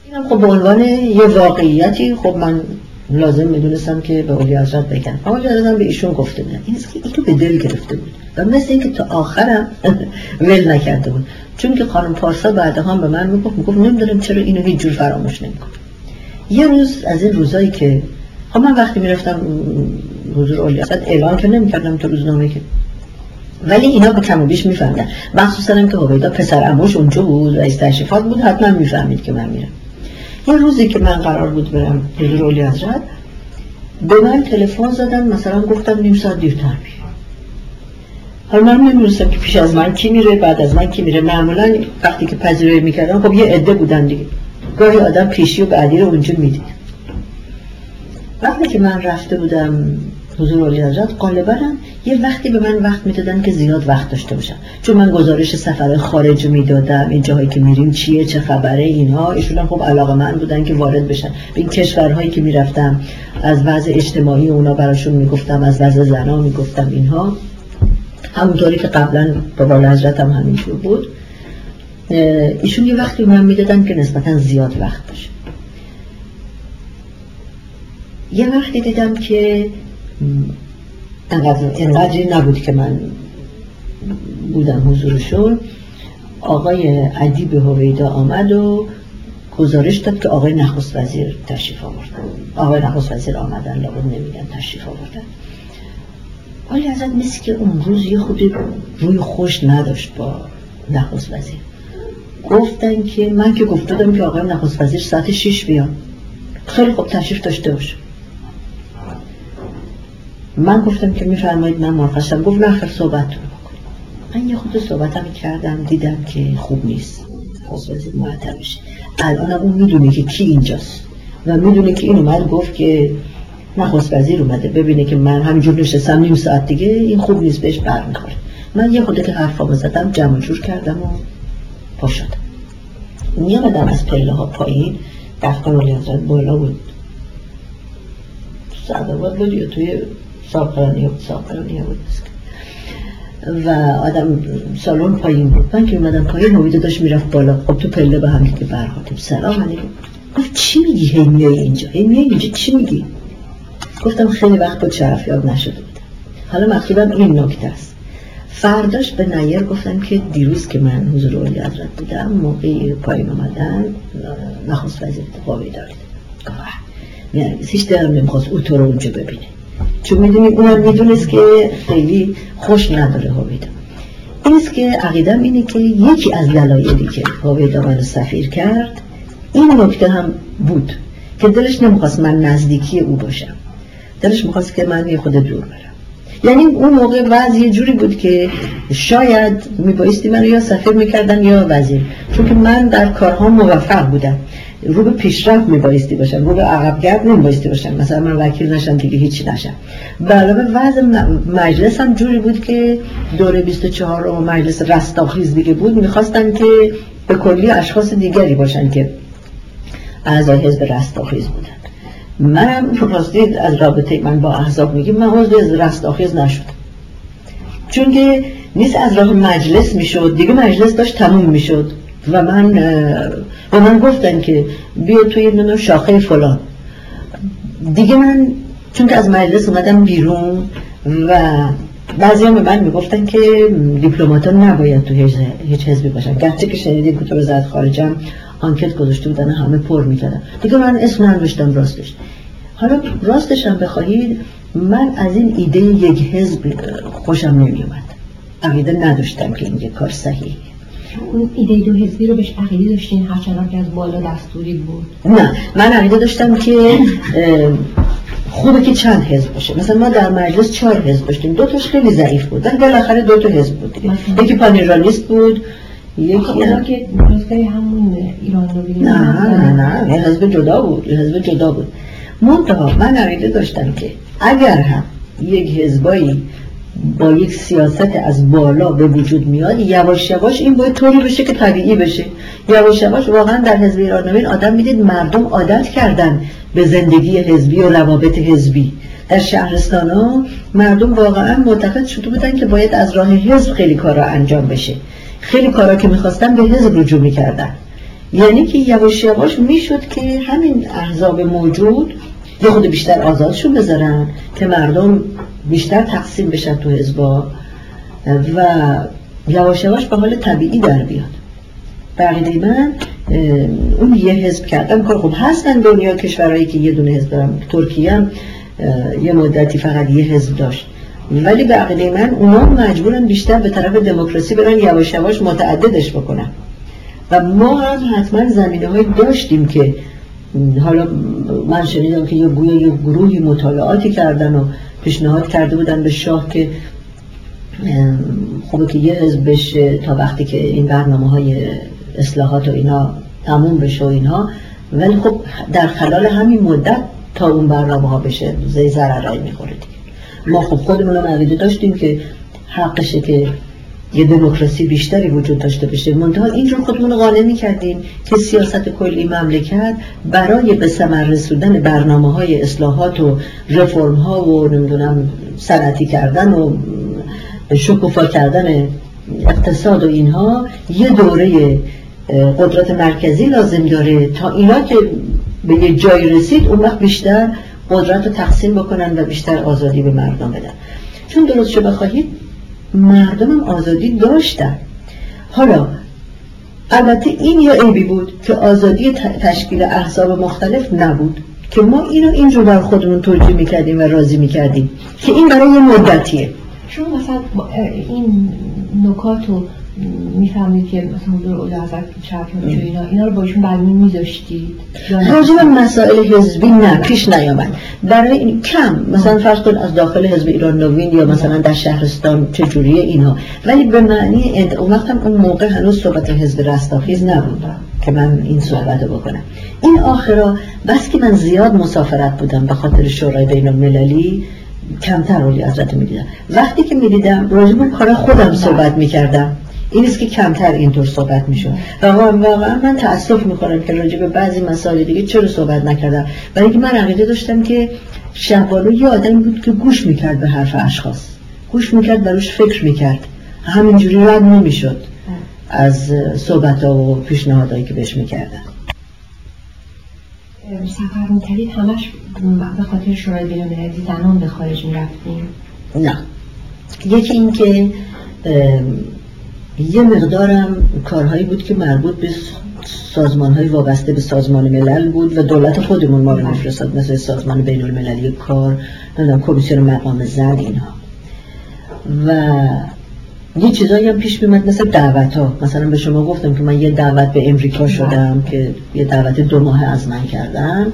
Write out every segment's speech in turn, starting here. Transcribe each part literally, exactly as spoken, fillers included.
اینم خب به عنوان یه واقعیتی خب من لازم میدونستم که به اولی حضرت بگم. اولی حضرت به ایشون گفته نه، این است که اینو به دل گرفته بود و مثل اینکه تا آخرم ول نکرده بود، چون که خانم پارسا بعدها به من میگفت میگفت نمیدونم چرا اینو هیچ جور فراموش نمیکنم. یه روز از این روزایی که خب من وقتی میرفتم حضور اولی حضرت اعلان که نمیکردم تو روزنامه که، ولی اینا به کم و بیش میفهمیدن، مخصوصا هم که هویدا پسر عموش اونجا بود و از تشریفات بود، حتما میفهمید که من میرم. یه روزی که من قرار بود برم حضور اولی حضرت، به من تلفن زدن، مثلا گفتم نیم ساعت دیرتر میام. حالا من نمی‌دونستم که پیش از من کی میره، بعد از من کی میره. معمولا وقتی که پذیرایی میکردم خب یه عده بودن دیگه، گاهی آدم پیشی و بعدی رو اونجا میدید. وقتی که من رفته بودم حضور اولی حضرت، غالبا یه وقتی به من وقت میدادن که زیاد وقت داشته باشم، چون من گزارش سفر خارج میدادم، این جاهایی که میریم چیه، چه خبره، اینها. ایشون هم خب علاقه‌مند بودن که وارد بشن به این کشورهایی که میرفتم، از وضع اجتماعی اونا براشون میگفتم، از وضع زنا میگفتم، اینها همونطوری که قبلا با والا حضرت هم همینجور بود. ایشون یه وقتی من میدادن که نسبتا زیاد وقت باشه. یه وقتی دیدم که انقدر انقدری نبود که من بودم حضورشون، آقای ادیب هویدا آمد و گزارش داد که آقای نخست وزیر تشریف آوردن. آقای نخست وزیر آمدن، لابد نمیگن تشریف آوردن. ولی حضرت مثل که اون روز یه خود روی خوش نداشت با نخست وزیر. گفتن که من که گفتم که آقای نخست وزیر ساعت شش بیان، خیلی خوب تشریف داشته باشه. من گفتم که میفرمایید من مرخصم. گفت نه خیر صحبت رو بکنیم. من یه خود صحبتم کردم، دیدم که خوب نیست نخست وزیر معطل بشه. الان اون میدونه که کی اینجاست و میدونه که این اومد گفت که نخست وزیر اومده ببینه که من همینجور نشستم نیم ساعت دیگه، این خوب نیست، بهش بر میخوره. من یه خود که حرفا زدم جمع جور کردم و پا شدم. میامدم از پله ها پایین، دفتر اولی حضرت بالا بود، سعدآباد بود یا توی ساقرانیه بود، ساقرانیه بود و آدم سالن پایین بود. من که اومدم پایین، هویدا داشت میرفت بالا. خب تو پله به هم دیگه برخوردیم، سلام علیکم. گفت چی میگی هی میای اینجا، هی میای اینجا چی میگی؟ گفتم خیلی وقت بود شرف یاد نشده بودم. حالا مطلبم این نکته است. فرداش به نیر گفتم که دیروز که من حضور اولی حضرت بودم، موقعی پایین آمدن نخست وزیر قوی دارید. گفت هیچ دلم نمیخواست او تو رو اونجا ببینه، چون میدونی اونم میدونست که خیلی خوش نداره هویدا. این است که عقیدم اینه که یکی از دلایلی که هویدا منو سفیر کرد این نکته هم بود که دلش نمیخواست من نزدیکی او باشم، دلش میخواست که من یه خود دور برم. یعنی اون موقع وضع یه جوری بود که شاید میبایستی من یا سفیر میکردن یا وزیر، چون که من در کارها موفق بودم، رو به پیشرفت میبایستی باشم، رو به عقبگرد نمیبایستی باشم. مثلا من وکیل نشم دیگه هیچی نشم. علاوه وضع مجلس هم جوری بود که دوره بیست و چهار و مجلس رستاخیز دیگه بود، میخواستن که به کلی اشخاص دیگری باشن که اعضای حزب رستاخیز بودن. منم راستی از رابطه من با احزاب میگیم، من عضو رستاخیز نشدم، چون که نیست از راه مجلس میشد دیگه، مجلس داشت تموم میشد و من و من گفتن که بیا توی نوع شاخه فلان دیگه. من چون که از مجلس اومدم بیرون و بعضی هم به من میگفتن که دیپلمات ها نباید تو هیچ حزبی باشن، گرچه که شنیدیم که تو وزارت خارجه هم آنکت گذاشته بودن همه پر میکردن دیگه. من اسم ننوشتم راستش. حالا راستش هم بخواهید من از این ایده یک حزب خوشم نمیومد، عقیده نداشتم که این یک کار صحیحه. اون ایده دو حزبی رو بهش عقیده داشتین هرچند که از بالا دستوری بود؟ نه، من عقیده داشتم که خوبه که چند حزب باشه. مثلا ما در مجلس چهار حزب داشتیم، دو تاش خیلی ضعیف بود، بالاخره دو تا حزب بود دیگه. یکی پانیرالیست بود، یکی هم که جزء همون ایران رو نه نه نه یه حزب جدا بود، یه حزب جدا بود. منتها من عقیده داشتم که اگر هم یک حزبایی با یک سیاست از بالا به وجود میاد، یواش یواش این باید طوری بشه که طبیعی بشه. یواش یواش واقعا در حزب ایران نوین آدم میدید مردم عادت کردن به زندگی حزبی و روابط حزبی. در شهرستان ها مردم واقعا معتقد شده بودن که باید از راه حزب خیلی کارا انجام بشه، خیلی کارا که میخواستن به حزب رجوع میکردن. یعنی که یواش یواش میشد که همین احزاب موجود یه خود بیشتر آزادشون بذارن که مردم بیشتر تقسیم بشن تو حزبا و یواش یواش به حال طبیعی در بیاد. بقیده من اون یه حزب کردن کار خوب هستن. دنیا کشورهایی که یه دونه حزب دارن، ترکیه هم یه مدتی فقط یه حزب داشت، ولی بقیده من اونا مجبورن بیشتر به طرف دموکراسی برن، یواش یواش متعددش بکنن. و ما هم حتما زمینه های داشتیم که حالا من شنیدم که یه گویا یه گروهی مطالعاتی کردن و پیشنهاد کرده بودن به شاه که خوبه که یه حزب بشه تا وقتی که این برنامه های اصلاحات و اینا تموم بشه و اینها، ولی خب در خلال همین مدت تا اون برنامه ها بشه زی ضررایی میخوره دیگه. ما خب خودمون هم عقیده داشتیم که حقشه که یه دموکراسی بیشتری وجود داشته باشه، منتها این رو خودمون قانع می‌کردیم که سیاست کلی مملکت برای به ثمر رسوندن برنامه‌های اصلاحات و رفرم‌ها و نمیدونم صنعتی کردن و شکوفا کردن اقتصاد و اینها یه دوره قدرت مرکزی لازم داره تا اینا که به یه جای رسید اون وقت بیشتر قدرت رو تقسیم بکنن و بیشتر آزادی به مردم بدن. چون درست شو بخواهید مردم هم آزادی داشتن. حالا البته این یا عیبی بود که آزادی تشکیل احزاب مختلف نبود که ما اینو اینجور بر خودمون توجیه میکردیم و راضی میکردیم که این برای یه مدتیه. شما مثلا این نکات رو میفهمید که مثلا در اولازت شرکت و اینا اینا رو باشون برمون میذاشتید؟ راجع به مسائل حزبی نه پیش نیامد. برای این کم مثلا فرض کن از داخل حزب ایران نوین یا مثلا در شهرستان چجوریه اینها، ولی به معنی اون وقت هم اون موقع هنوز صحبت حزب رستاخیز نبود که من این صحبت رو بکنم. این آخرا بس که من زیاد مسافرت بودم به خاطر شورای بین المللی کمتر اولی حضرت میدیدم. وقتی که میدیدم راجع به کار خودم صحبت میکردم، این است که کمتر اینطور صحبت میشد و واقعا من تأسف میخورم که راجع به بعضی مسائل دیگه چرا صحبت نکردم، برای اینکه من عقیده داشتم که شهبالو یه آدمی بود که گوش میکرد به حرف اشخاص، گوش میکرد بروش فکر میکرد، همینجوری رد نمیشد از صحبت‌ها و پیشنهادهایی که بهش میکردن. سفر میکردید همش به خاطر شورای بین المللی زنان به خارج میرفتیم؟ نه، یکی این که یه مقدارم کارهایی بود که مربوط به سازمان‌های وابسته به سازمان ملل بود و دولت خودمون ما رو می‌فرستاد، مثل سازمان بین المللی کار، نمیدونم کمیسیون مقام زن اینها. و یه چیزایی هم پیش میومد مثل دعوت‌ها. مثلا به شما گفتم که من یه دعوت به امریکا شدم که یه دعوت دو ماه از من کردن.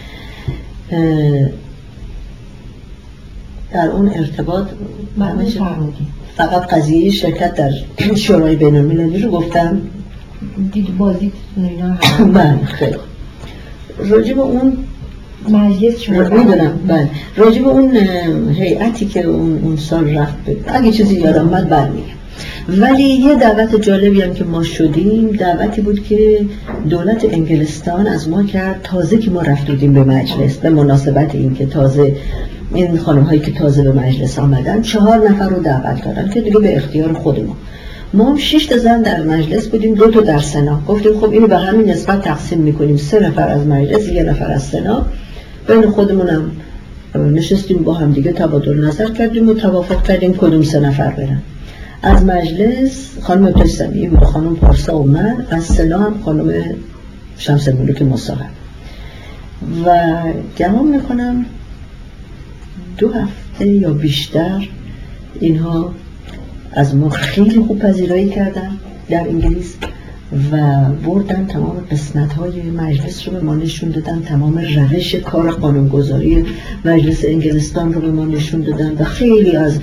در اون ارتباط من فرمودیم فقط قضیه شرکت در شورای بین المللی رو گفتم. دید بازی اینا من خیلی راجع به اون مجلس شما میدونم. بله راجع به اون هیئتی که اون, اون سال رفت اگه چیزی یادم اومد برمیگم. ولی یه دعوت جالبی هم که ما شدیم دعوتی بود که دولت انگلستان از ما کرد تازه که ما رفتیم به مجلس، به مناسبت این که تازه این خانم هایی که تازه به مجلس آمدن چهار نفر رو دعوت کردن که دیگه به اختیار خودمون. ما هم شش تا زن در مجلس بودیم، دو تا در سنا. گفتیم خب اینو به همین نسبت تقسیم میکنیم، سه نفر از مجلس یه نفر از سنا. بین خودمونم نشستیم با هم دیگه تبادل نظر کردیم و توافق کردیم کدوم سه نفر برن. از مجلس خانم ابتسامی بود، خانم پارسا و من، از سنا هم خانم شمس الملوک مصاحب. و گمان میکنم دو هفته یا بیشتر اینها از ما خیلی خوب پذیرایی کردن در انگلیس و بردن تمام قسمت‌های مجلس رو به ما نشون دادن، تمام روش کار قانونگذاری مجلس انگلستان رو به ما نشون دادن و خیلی از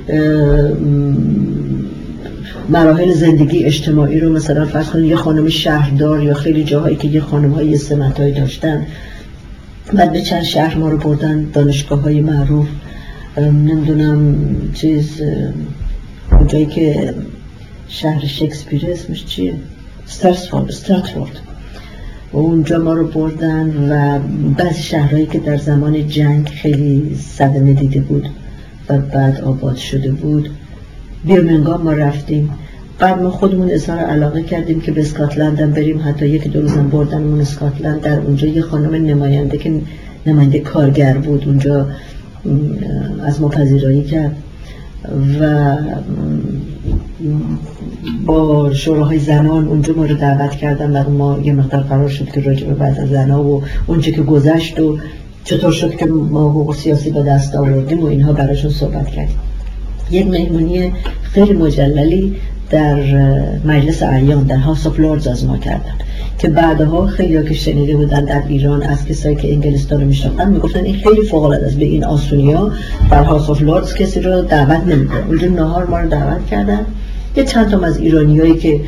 مراحل زندگی اجتماعی رو، مثلا فرض کنید یه خانم شهردار یا خیلی جاهایی که یه خانم‌های سمتایی داشتن، بعد به چند شهر ما رو بردن، دانشگاه‌های معروف، نمیدونم چیز اونجایی که شهر شکسپیر اسمش چیه؟ استراتفورد استراتفورد و اونجا ما رو بردن و بعضی شهرهایی که در زمان جنگ خیلی صدمه دیده بود و بعد آباد شده بود. بیرمنگام ما رفتیم، بعد ما خودمون اظهار علاقه کردیم که به اسکاتلند هم بریم، حتی یک دو روزم بردنمون اسکاتلند. در اونجا یه خانم نماینده که نماینده کارگر بود اونجا از ما پذیرایی کرد و با شوراهای زنان اونجا ما رو دعوت کردن و ما یه مقدار قرار شد که راجع به بعض از زنها و اونچه که گذشت و چطور شد که ما حقوق سیاسی به دست آوردیم و اینها براشون صحبت کردیم. یک مهمونی خیلی مجللی در مجلس اعیان در هاوس آف لوردز از ما کردن که بعدها خیلی که شنیده بودن در ایران از کسایی که انگلستان رو میشناختن میگفتن این خیلی فوق العاده است، به این آسونیا در هاوس آف لوردز کسی رو دعوت نمیکنه. اونجا نهار ما رو دعوت کردن، یه چند تا از ایرانیایی که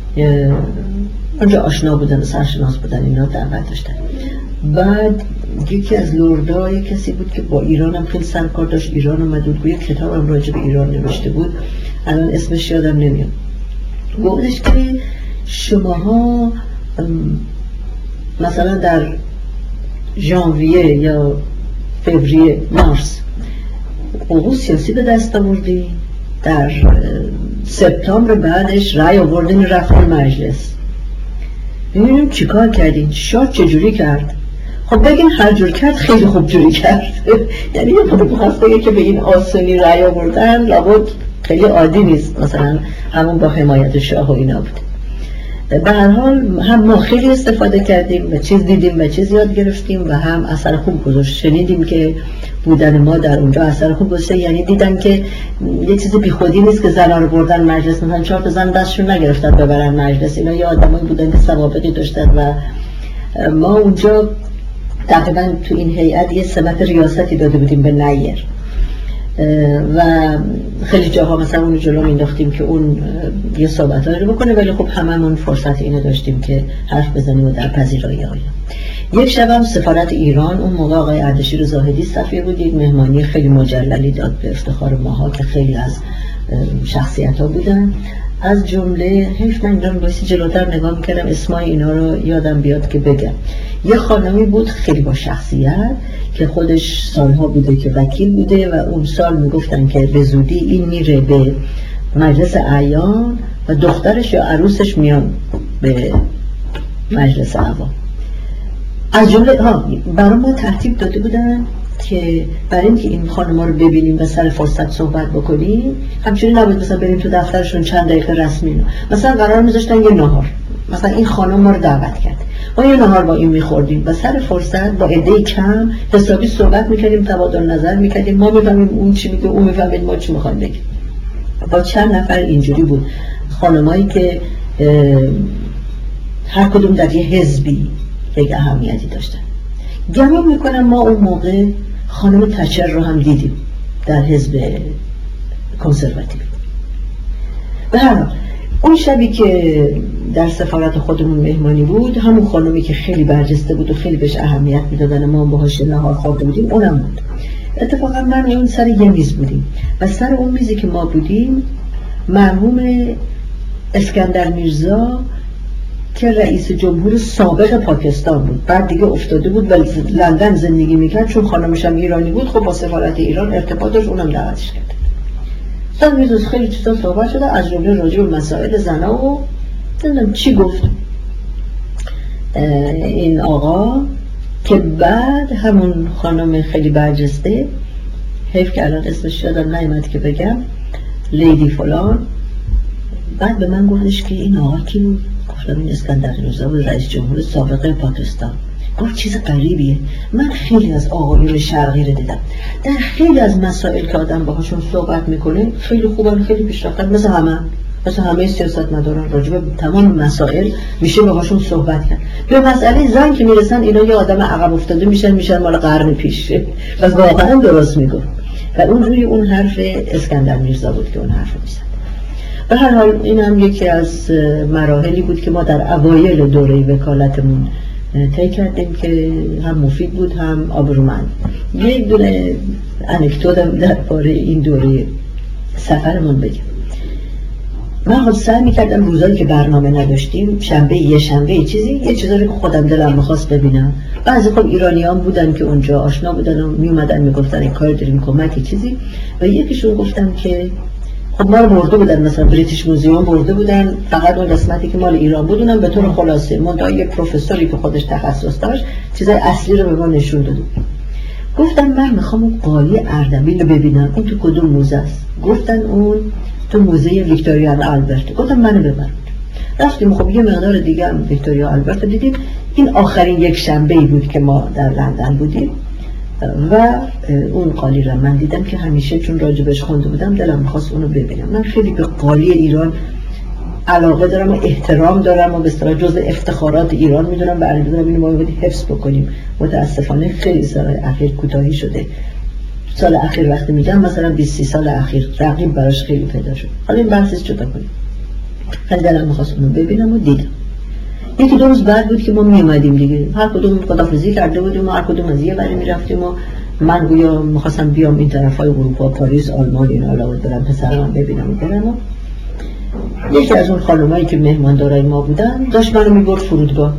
اونجا آشنا بودن و سرشناس بودن اینا دعوت داشتن. بعد یکی از لردای کسی بود که با ایران هم خیلی سرکار داشت، ایران اومد بود، یک کتاب هم راجع به ایران نوشته بود، الان اسمش یادم نمیاد. گفتش که شماها مثلا در ژانویه یا فوریه مارس حقوق سیاسی به دست آوردی، در سپتامبر بعدش رأی آوردین رفتین مجلس، ببینیم چیکار کردین؟ شاه چجوری کرد؟ خب بگین هر جور کرد خیلی خوب جوری کرد. یعنی یه خود بخواست بگه که به این آسانی رأی آوردن لابد خیلی عادی نیست، مثلا همون با حمایت شاه و اینا بود. به هر حال هم ما خیلی استفاده کردیم و چیز دیدیم و چیز یاد گرفتیم و هم اثر خوب گذاشت. شنیدیم که بودن ما در اونجا اثر خوب گذاشته، یعنی دیدن که یه چیز بیخودی نیست که زن‌ها رو بردن مجلس، مثلا چهار تا زن دستشون نگرفتن ببرن مجلس، اینا یه آدمایی بودن که سوابقی داشتن و ما اونجا تقریبا تو این هیئت یه سمت ریاستی داده بودیم به نیر و خیلی جاها مثلا اون جلو مینداختیم که اون یه صحبت‌هایی رو بکنه، ولی خب هممون فرصت اینو داشتیم که حرف بزنیم و در پذیرایی ها. یک شب هم سفارت ایران، اون موقع آقای اردشیر زاهدی صفیه بود، یک مهمانی خیلی مجللی داد به افتخار ماها که خیلی از شخصیت‌ها بودن، از جمله حیف من اینجا بایستی جلوتر نگاه میکردم اسمای اینا رو یادم بیاد که بگم. یه خانمی بود خیلی با شخصیت که خودش سالها بوده که وکیل بوده و اون سال میگفتن که به زودی این میره به مجلس اعیان و دخترش یا عروسش میان به مجلس عوام. از جمله ها برای ما ترتیب داده بودن که برای اینکه این خانم‌ها رو ببینیم و سر فرصت صحبت بکنیم همچنین نبود مثلا بریم تو دفترشون چند دقیقه رسمی نه. مثلا قرار میذاشتن یه نهار، مثلا این خانم ما رو دعوت کرد، ما یه نهار با این میخوردیم و سر فرصت با عده کم حسابی صحبت میکردیم، تبادل نظر میکردیم، ما میفهمیم اون چی میگه، اون میفهمید ما چی میخوایم بگیم. با چند نفر اینجوری بود، خانمایی که هر کدوم در یه حزبی یک اهمیتی داشتن. گمان میکنم ما اون موقع خانم تچر رو هم دیدیم در حزب کنسرواتیو. به هر حال اون شبی که در سفارت خودمون مهمانی بود، همون خانمی که خیلی برجسته بود و خیلی بهش اهمیت میدادن ما باهاش نهار خورده بودیم اونم بود. اتفاقا من اون سر یه میز بودیم و سر اون میزی که ما بودیم مرحوم اسکندر میرزا که رئیس جمهور سابق پاکستان بود، بعد دیگه افتاده بود و لندن زندگی میکرد، چون خانمش هم ایرانی بود، خب با سفارت ایران ارتباط داشت، اونم دعوتش کرد. سر میز خیلی چیزا صحبت شده، از جمله راجع به مسائل زنا و نمیدونم چی گفت این آقا که بعد همون خانم خیلی برجسته، حیف که الان اسمش یادم نیامد که بگم، لیدی فلان، بعد به من گفتش که این آقا کی بود؟ گفتم این اسکندر میرزا بود، رئیس جمهور سابق پاکستان. گفت چیز غریبیه، من خیلی از آقایون شرقی رو دیدم، در خیلی از مسائل که آدم باهاشون صحبت میکنه خیلی خوبن، خیلی پیشرفتن، مثل همه مثل همه سیاستمداران راجع به تمام مسائل میشه باهاشون صحبت کرد. به مسئله زن که میرسن اینا یه آدم عقب افتاده میشن میشن مال قرن پیشه و واقعا درست میگفت و اونجوری اون حرف اسکندر میرزا بود که اون حرف میزد. به هر حال این هم یکی از مراحلی بود که ما در اوایل دوره وکالتمون طی کردیم که هم مفید بود هم آبرومند. یک دونه انکدوتم درباره این دوره سفرمون بگم. من خود سعی میکردم روزایی که برنامه نداشتیم، شنبه یه شنبه یه چیزی یه چیزایی که خودم دلم میخواست ببینم. بعضی خب ایرانیان بودن که اونجا آشنا بودن و میومدن میگفتن این کار داریم کمکی چیزی، و یکیشون گفتم که خب ما رو برده بودن، مثلا بریتیش موزیوم برده بودن، فقط اون قسمتی که مال ایران بود اونم به طور خلاصه منتها یه پروفسوری که خودش تخصص داشت چیزای اصلی رو به ما نشون داد. گفتم من میخوام اون قالی اردبیل رو ببینم، اون تو کدوم موزه است؟ گفتن اون تو موزه ویکتوریا آلبرت. گفتم منو ببر. رفتیم. خب یه مقدار دیگه هم ویکتوریا آلبرت دیدیم. این آخرین یک شنبه‌ای بود که ما در لندن بودیم و اون قالی را من دیدم که همیشه چون راجبش خونده بودم دلم می‌خواست اونو ببینم. من خیلی به قالی ایران علاقه دارم و احترام دارم و به اصطلاح جزء افتخارات ایران میدونم، برای میدونم اینو ما باید حفظ بکنیم. متاسفانه خیلی سال اخیر کوتاهی شده. سال اخیر وقتی میگم مثلا بیست سال اخیر رقیب براش خیلی پیدا شد. حالا این بحثش جدا کنیم. خیلی دلم می‌خواست اونو ببینم و دیدم. یکی دو روز بعد بود که ما می اومدیم دیگه، هر کدوم خدافظی کرده بودیم و هر کدوم از یه بری میرفتیم و من گویا میخواستم بیام این طرفای اروپا، پاریس، آلمان اینا علاوه برم پسرم ببینم و برم و یکی از اون خانمایی که مهماندارای ما بودن داشت منو میبرد فرودگاه.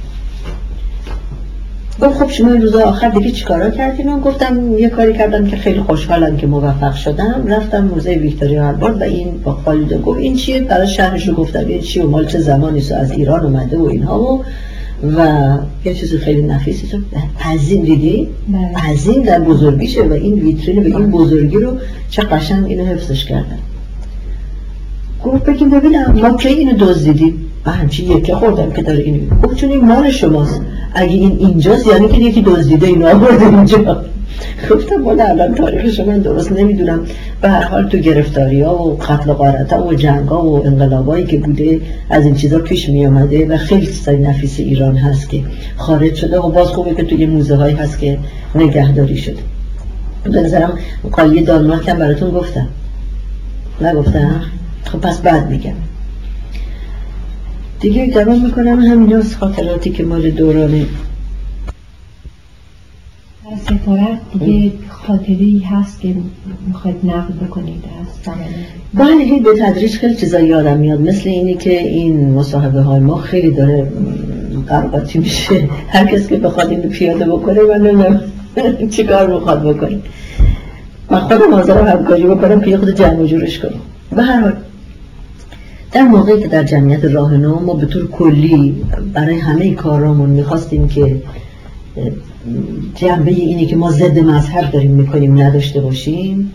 گفت خب شما این روزا آخر دیگه چیکارا کردین؟ من گفتم یه کاری کردم که خیلی خوشحالم که موفق شدم، رفتم موزه ویکتوریا آلبرت و این با خالد گفت این چیه؟ برای شهرش رو گفتم این چیه و مال چه زمانی است، از ایران اومده و اینها و و یه چیز خیلی نفیسی تو عظیم دیدی؟ عظیم در بزرگیشه و این ویترین به این بزرگی رو چه قشنگ اینو حفظش کردن. گفت بگیم ببینم ما که اینو دزدیدیم؟ من همچین یکی خوردم که داره اینو. گفت چون این مال شماست، اگه این اینجاست یعنی که یکی دزدیده اینو آورده اینجا. گفتم والا الان تاریخش من درست نمیدونم، به هر حال تو گرفتاری‌ها و قتل و غارت‌ها و جنگ‌ها و انقلابایی که بوده از این چیزا پیش می اومده و خیلی چیزای نفیس ایران هست که خارج شده و باز خوبه که توی موزه هایی هست که نگهداری شده. به نظرم قالی دانمارک هم براتون گفتم نگفتم؟ خب پس بعد میگم دیگه. دوام میکنم همین از خاطراتی که مال دوران سفارت دیگه خاطری هست که میخواید نقل بکنید از زمان؟ بله به تدریج خیلی چیزا یادم میاد، مثل اینی که این مصاحبه های ما خیلی داره قرباتی میشه. هر کس که بخواد اینو پیاده بکنه من نمیدونم چی کار بخواد بکنه. من خودم حاضرم همکاری بکنم که خود جمع و جورش کنم. به هر حال در موقعی که در جمعیت راهنما ما به طور کلی برای همه کارامون میخواستیم که جنبه اینه که ما ضد مذهب داریم میکنیم نداشته باشیم،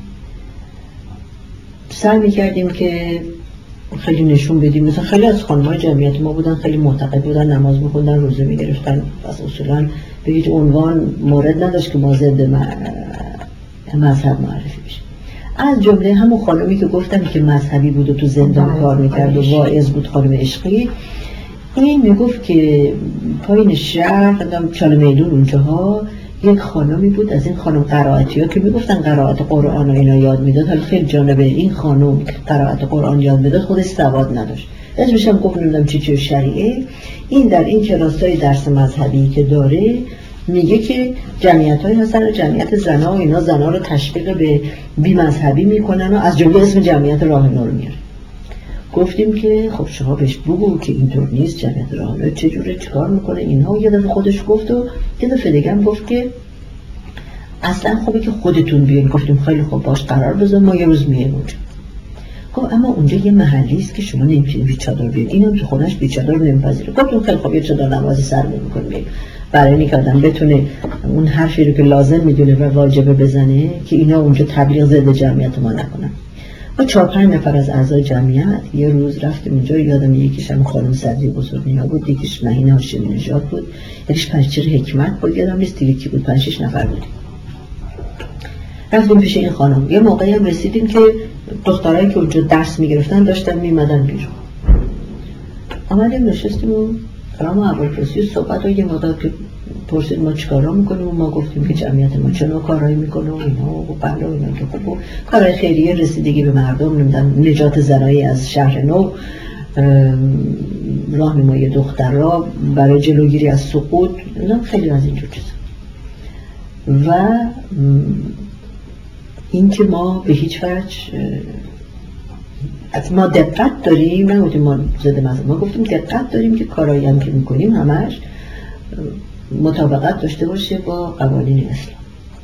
سعی میکردیم که خیلی نشون بدیم. مثلا خیلی از خانم‌های جمعیت ما بودن خیلی معتقد بودن، نماز میخوندن، روزه میگرفتن، پس اصولا به هیچ عنوان مورد نداشت که ما ضد مذهب معرفی بشیم. از جمله همون خانمی که گفتم که مذهبی بود و تو زندان کار میکرد و واعظ بود، خانم عشقی، این میگفت که پایین شهر قدم چال میدون اونجاها یک خانمی بود از این خانم قرائتی ها که میگفتن قرائت قرآن و اینا یاد میداد. حالا خیلی جالبه این خانم قرائت قرآن یاد میداد خودش سواد نداشت، اسمش هم گفت نمیدونم چی چی شریعه. این در این کلاسای درس مذهبی که داره میگه که جمعیت های هستن، جمعیت زنا و اینا زنا رو تشویق به بی مذهبی میکنن و از جمله اسم جمعیت راهنما رو میاره. گفتیم که خب شما بهش بگو که اینطور نیست، جمعیت راهنما چجوره چیکار میکنه اینها. یه دفعه خودش گفت و یه دفعه دیگه هم گفت که اصلا خوبه که خودتون بیاین. گفتیم خیلی خوب باش قرار بذار ما یه روز میایم اونجا. گفت اما اونجا یه محلی است که شما نمیتونید بی چادر بیاین، اینم تو خودش بی چادر نمیپذیره. گفتیم خیلی خوب یه چادر نمازی سر میکنیم برای اینکه آدم بتونه اون حرفی رو که لازم میدونه و واجبه بزنه که اینا اونجا تبلیغ ضد جمعیت ما نکنن. ما چهار پنج نفر از اعضای جمعیت یه روز رفتیم اونجا. یادم یکیش هم خانم صدری بزرگنیا بود، یکیش مهینه هاشمی نژاد بود، یکیش پنجچیر حکمت بود، یادم نیست دیگه کی بود، پنج شش نفر بودیم. رفتیم پیش این خانم. یه موقعی هم رسیدیم که دخترایی که اونجا درس میگرفتن داشتن میمدن بیرون. آمدیم نشستیم و کلام اول‌فصلی صحبت و یه مقدار که پرسید ما چیکارا میکنیم و ما گفتیم که جمعیت ما چنو کارایی میکنه و اینا و بله و اینا که خوب و کارهای خیریه، رسیدگی به مردم، نمیدونم نجات زنایی از شهر نو، راهنمایی دخترها برای جلوگیری از سقوط، اینا خیلی از اینجور چیزا. و این که ما به هیچ وجه از ما دقت داریم، نگفتیم ما ضد مذهب، ما گفتیم دقت داریم که کارایی هم که میکنیم همش مطابقت داشته باشه با قوانین اسلام.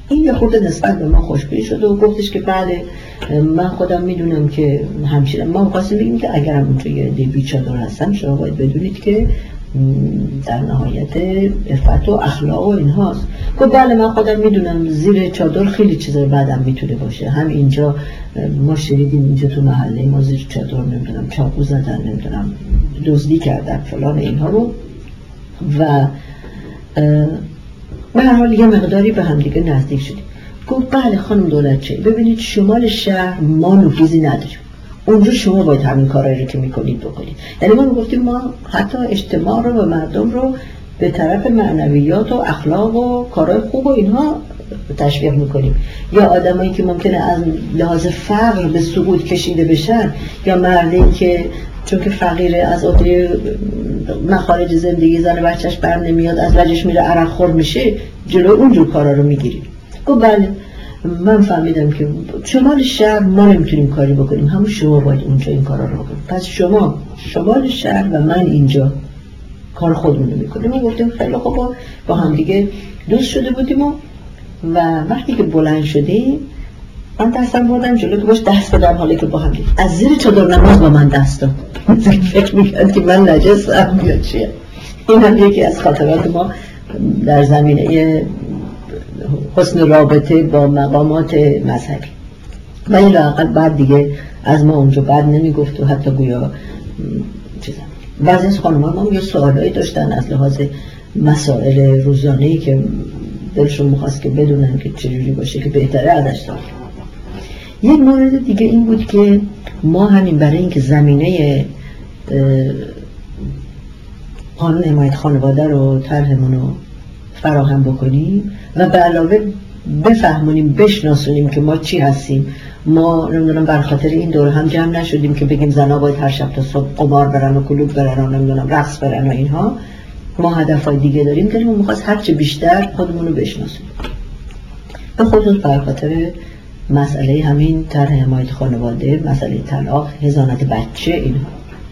این یه خورده نسبت به ما خوشبین شد و گفتش که بله من خودم میدونم که همچنین ما می‌خواستیم بگیم که اگرم اونجا یه عده بیچادر هستن شما باید بدونید که در نهایت عفت و اخلاق و اینهاست. گفت بله من خودم میدونم زیر چادر خیلی چیزای بعدم میتونه باشه. هم اینجا ما شنیدیم اینجا تو محله ما زیر چادر نمیدونم چاقو زدن، نمیدونم دزدی کردن فلان اینها رو و به هر حال یه مقداری به هم دیگه نزدیک شدیم. گفت بله خانم دولتچی ببینید شمال شهر ما نفوذی نداریم، اونجا شما باید همین کارایی رو که میکنید بکنید. یعنی ما میگفتیم ما حتی اجتماع رو و مردم رو به طرف معنویات و اخلاق و کارهای خوب و اینها تشویق میکنیم. یا آدمایی که ممکنه از لحاظ فقر به سقوط کشیده بشن، یا مردی که چون که فقیره از عهده مخارج زندگی زن بچهش بر نمیاد از وجهش میره عرق خور میشه، جلو اونجور کارا رو میگیریم. گفت بله من فهمیدم که شمال شهر ما نمیتونیم کاری بکنیم، همون شما باید اونجا این کارا رو بکنیم. پس شما شمال شهر و من اینجا کار خودمون رو میکنیم. ما گفتیم خیلی خوب، با هم دیگه دوست شده بودیم و, و وقتی که بلند شدیم من دستم بردم جلو که باش دست بدم، حالا که با هم دیگه از زیر چادر نماز با من دست داد. فکر میکنم که من نجسم یا چیه. این هم یکی از خاطرات ما در زمینه حسن رابطه با مقامات مذهبی. و این لااقل بعد دیگه از ما اونجا بعد نمیگفت و حتی گویا چیزا. بعضی از خانم‌ها ما یه سوالایی داشتن از لحاظ مسائل روزانه‌ای که دلشون می‌خواست که بدونن که چجوری باشه که بهتره ازش سوال. یک مورد دیگه این بود که ما همین برای اینکه زمینه قانون حمایت خانواده رو طرحمون رو فراهم بکنیم و به علاوه بفهمونیم بشناسونیم که ما چی هستیم. ما نمیدونم بر خاطر این دوره هم جمع نشدیم که بگیم زنا باید هر شب تا صبح قمار برن و کلوب برن و نمیدونم رقص برن و اینها. ما هدفهای دیگه داریم که ما می‌خواست هر چه بیشتر خودمون رو بشناسونیم. به خصوص بر خاطر مسئله همین طرح حمایت خانواده، مسئله طلاق، حضانت بچه اینها.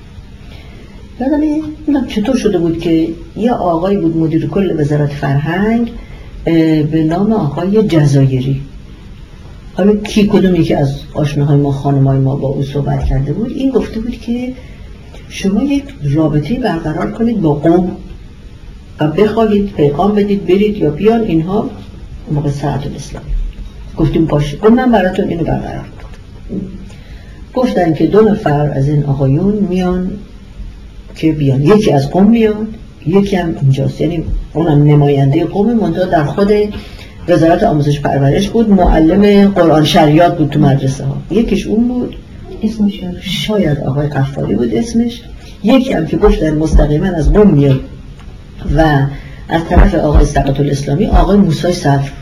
یادم چطور شده بود که یه آقای بود مدیر کل وزارت فرهنگ به نام آقای جزایری. حالا کی کدومی که از آشناهای ما خانمای ما با او صحبت کرده بود، این گفته بود که شما یک رابطه برقرار کنید با قوم و بخواهید پیغام بدید برید یا بیان اینها موقع ساعت الاسلامی. گفتیم باشه. گفت من براتون اینو برقرار کنم. گفتن که دو نفر از این آقایون میان که بیان، یکی از قوم میاد یکی هم اینجاست، یعنی اونم نماینده قوم منتها در خود وزارت آموزش پرورش بود، معلم قرآن شریعت بود تو مدرسه ها. یکیش اون بود اسمش شاید آقای قفاری بود اسمش، یکی هم که گفتن مستقیما از قوم میاد و از طرف آقای سقط الاسلامی آقای موسی صدر بود.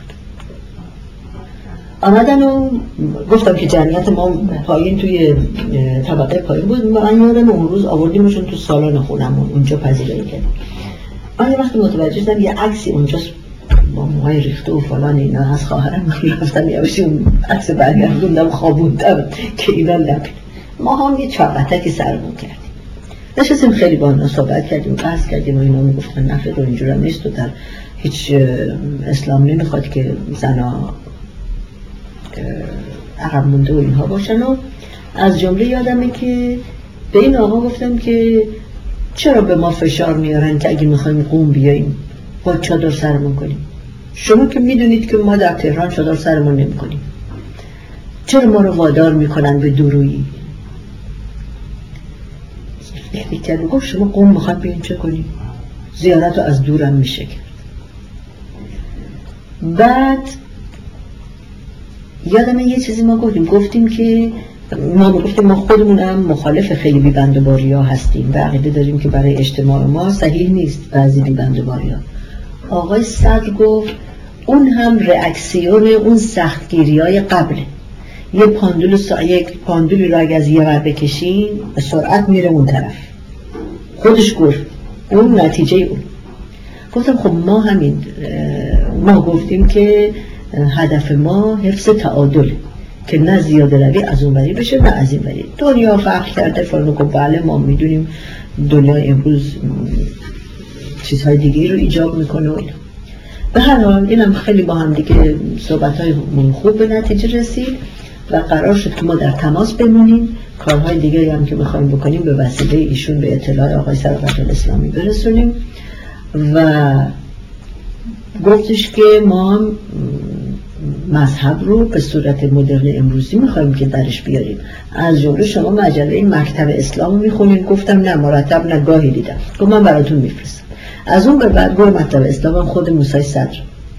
آمدن و گفتم که جمعیت ما پایین توی طبقه پایین بود. من یادم اون روز آوردیمشون تو سالن خونمون اونجا پذیرایی کردم. من وقتی متوجه شدم یه عکسی اونجاست با موهای ریخته و فلان اینا از خواهرم، رفتم یواشی اون عکس برگردوندم خوابوندم که اینا نبینه. ما هم یه چاقتکی سرمون کردیم، نشستیم خیلی با اونا صحبت کردیم، بحث کردیم و اینا میگفتن نفر رو اینجور هم نیست و در هیچ اسلام نمیخواد که زنا عقب مونده و اینها باشن. و از جمله یادمه که به این آقا گفتم که چرا به ما فشار میارن که اگه میخوایم قوم بیاییم با چادر سرمون کنیم؟ شما که میدونید که ما در تهران چادر سرمون نمی کنیم، چرا ما رو وادار میکنن به دورویی؟ فکر کردم گفت شما قوم میخواد بیاین چه کنیم؟ زیارت رو از دورم میشه کرد. بعد یادمه یه چیزی ما گفتیم گفتیم که ما گفتیم ما خودمون هم مخالف خیلی بی‌بندوباری ها هستیم و عقیده داریم که برای اجتماع ما صحیح نیست بعضی بی‌بندوباری ها. آقای صدر گفت اون هم رئاکسیون اون سختگیری های قبله. یه پاندول سا... یک پاندولی رو اگه از یه ور بکشین به سرعت میره اون طرف. خودش گفت اون نتیجه اون. گفتم خب ما همین ما گفتیم که هدف ما حفظ تعادل که نه زیاده روی از اون وری بشه نه از این وری. دنیا فرق کرده فرنو که بله ما میدونیم دنیا امروز چیزهای دیگه رو ایجاب میکنه و اینا. به هر حال اینم خیلی با هم دیگه صحبت‌های خوب به نتیجه رسید و قرار شد که ما در تماس بمونیم، کارهای دیگه هم که بخوایم بکنیم به وسیله ایشون به اطلاع آقای صداقت الاسلامی برسونیم و گفتش که ما مذهب رو به صورت مدرن امروزی میخوایم که درش بیاریم، از جمله شما مجله این مکتب اسلام رو میخونید. گفتم نه مرتب نه گاهی دیدم. گفت من براتون میفرستم. از اون به بعد گفت مکتب اسلام خود موسی صدر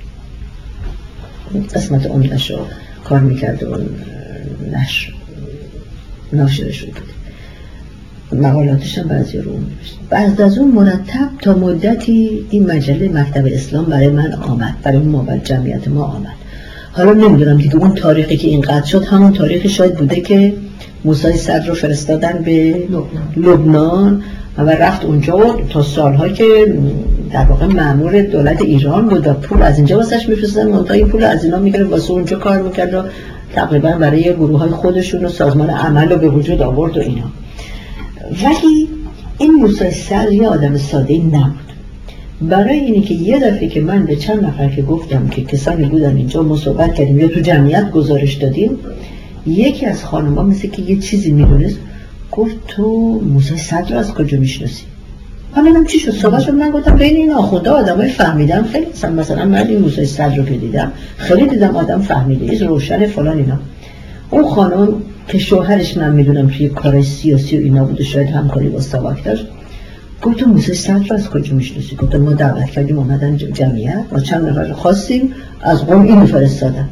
قسمت عمده‌اش رو کار میکرد و نشر ناشرش رو بود، مقالاتش هم بعضی رو نوشت. بعد از اون مرتب تا مدتی این مجله مکتب اسلام برای من آمد، برای ما و جمعیت ما آمد. حالا نمیدونم دیگه اون تاریخی که اینقدر شد همون تاریخی شاید بوده که موسی صدر رو فرستادن به لبنان و رفت اونجا تا سالها که در واقع مأمور دولت ایران بود و پول از اینجا واسش میفرستادن، منتها این پول از اینا میگرفت واسه اونجا کار میکرد و تقریبا برای گروه های خودشون و سازمان عمل رو به وجود آورد و اینا. ولی این موسی صدر یه آدم ساده نبود. برای اینی که یه دفعه که من به چند نفر که گفتم که کسانی بودن اینجا ما صحبت کردیم یا تو جمعیت گزارش دادیم، یکی از خانم‌ها مثل که یه چیزی میدونست گفت تو موسی صدر از کجا میشناسی؟ همینم چی شد؟ صحبت رو من گفتم بین این آخونده آدمای فهمیدم خیلی، مثلا من این موسی صدر رو که دیدم خیلی دیدم آدم فهمیده ایز روشن فلان اینا. اون خانم که شوهرش من میدونم توی کار سیاسی و اینا بود، شاید همکاری با ساواک داشت، گفت تو موسی صدر رو از کجا میشناسی؟ گفتم ما دعوت کردیم اومدن جمعیت، ما چند نفر خواستیم از قم اینو فرستادن.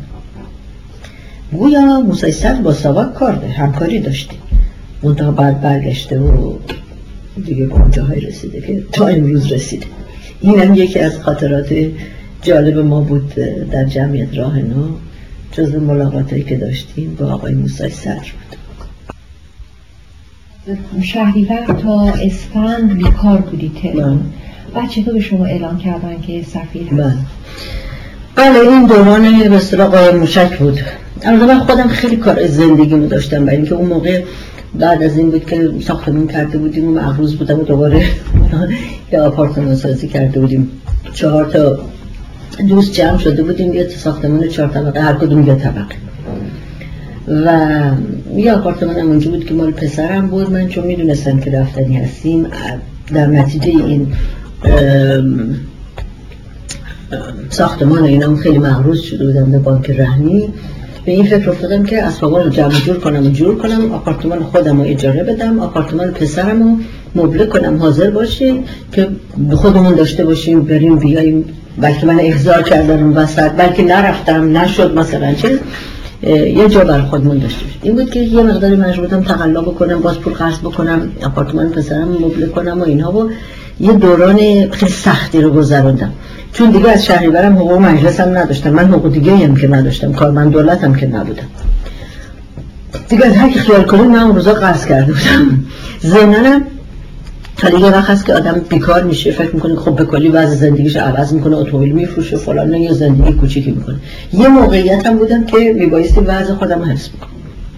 گویا موسی صدر با ساواک کار ده همکاری داشتیم، منتها بعد برگشته و دیگه به اونجاهای رسیده که تا امروز رسیده. اینم یکی از خاطرات جالب ما بود در جمعیت راه نو، جزو ملاقاتایی که داشتیم با آقای موسی صدر بود. شهریور تا اسفند بیکار بودی تهران، بعد چطور به شما اعلام کردن که سفیر هست؟ بله این دوران به اصطلاح قایم موشک بود. البته من خودم خیلی کار زندگیمو داشتم، برای اینکه اون موقع بعد از این بود که ساختمون کرده بودیم و معروض بودم و دوباره یه آپارتمان سازی کرده بودیم، چهار تا دوست جمع شده بودیم یه ساختمان چهار طبقه، هر کدوم یه طبقه و یه آپارتمان هم اونجا بود که مال پسرم بود. من چون میدونستم که رفتنی هستیم در نتیجه این ساختمان اینا خیلی معروض شده بودم به بانک رهنی، به این فکر افتادم که اسبابا رو جمع جور کنم و جور کنم، آپارتمان خودم رو اجاره بدم، آپارتمان پسرم رو مبله کنم حاضر باشیم که به خودمون داشته باشیم بریم بیاییم، بلکه من احضار کردم اون وسط، بلکه نرفتم نشد مثلا چیز، یه جا بر خودمون داشته باشیم. این بود که یه مقداری مجبور بودم تقلا بکنم، باز پول قرض بکنم، آپارتمان پسرم رو مبله کنم و اینها و یه دوران خیلی سختی رو گذروندم. چون دیگه از شهریورم حقوق مجلسم نداشتم، من حقوق دیگه هم که نداشتم، کارمند دولتم که نبودم دیگه. از هر که خیال کنید من اون روزا قرض کرده بودم. ضمناً حالا یه وقت هست که آدم بیکار میشه فکر میکنه خب به کلی وضع زندگیش عوض میکنه، اتومبیل میفروشه فلان، نه، یه زندگی کوچیکی میکنه. یه موقعیت هم بودم که میبایستی وضع خودم رو حفظ کنم.